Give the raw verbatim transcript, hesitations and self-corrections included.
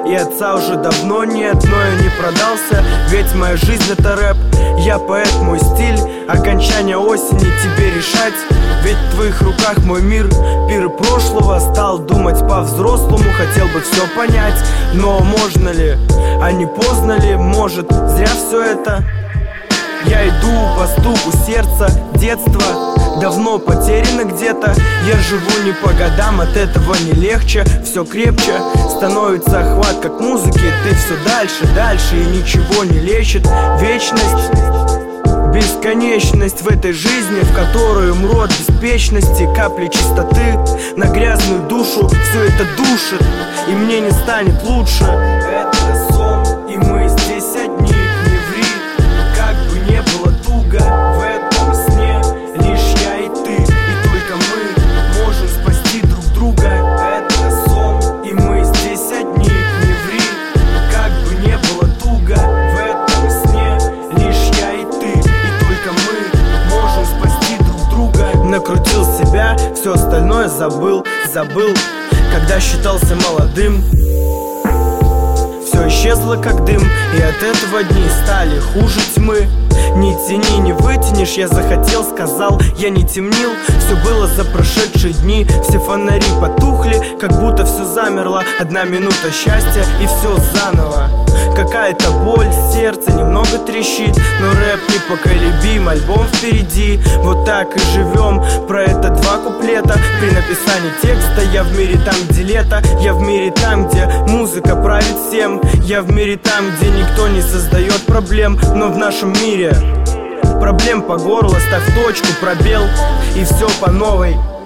и отца уже давно нет, но я не продался, ведь моя жизнь это рэп. Я поэт, мой стиль, окончание осени тебе решать. Ведь в твоих руках мой мир, пир прошлого. Стал думать по-взрослому, хотел бы все понять. Но можно ли, а не поздно ли, может зря все это? Я иду по стуку сердца, детства давно потеряно где-то. Я живу не по годам, от этого не легче. Все крепче становится охват, как музыки. Ты все дальше, дальше, и ничего не лечит. Вечность, бесконечность в этой жизни, в которой умру от беспечности. Капли чистоты на грязную душу, все это душит, и мне не станет лучше. Это сон, и мы здесь одни. Не ври, как бы не было туго в этом сне. Лишь я и ты, и только мы можем спасти друг друга. Это сон, и мы здесь одни. Не ври, как бы не было туго в этом сне. Лишь я и ты, и только мы можем спасти друг друга. Накрутил себя, все остальное забыл, забыл, когда считался молодым. Все исчезло как дым, и от этого дни стали хуже тьмы. Не тяни, не вытянешь, я захотел, сказал, я не темнил. Все было за прошедшие дни, все фонари потухли, как будто все замерло. Одна минута счастья, и все заново. Какая-то боль, сердце немного трещит, но рэп непоколебим, альбом впереди. Вот так и живем, про это два куплета. При написании текста я в мире там, где лето. Я в мире там, где музыка правит всем. Я в мире там, где никто не создает проблем. Но в нашем мире проблем по горло, ставь точку, пробел, и все по новой.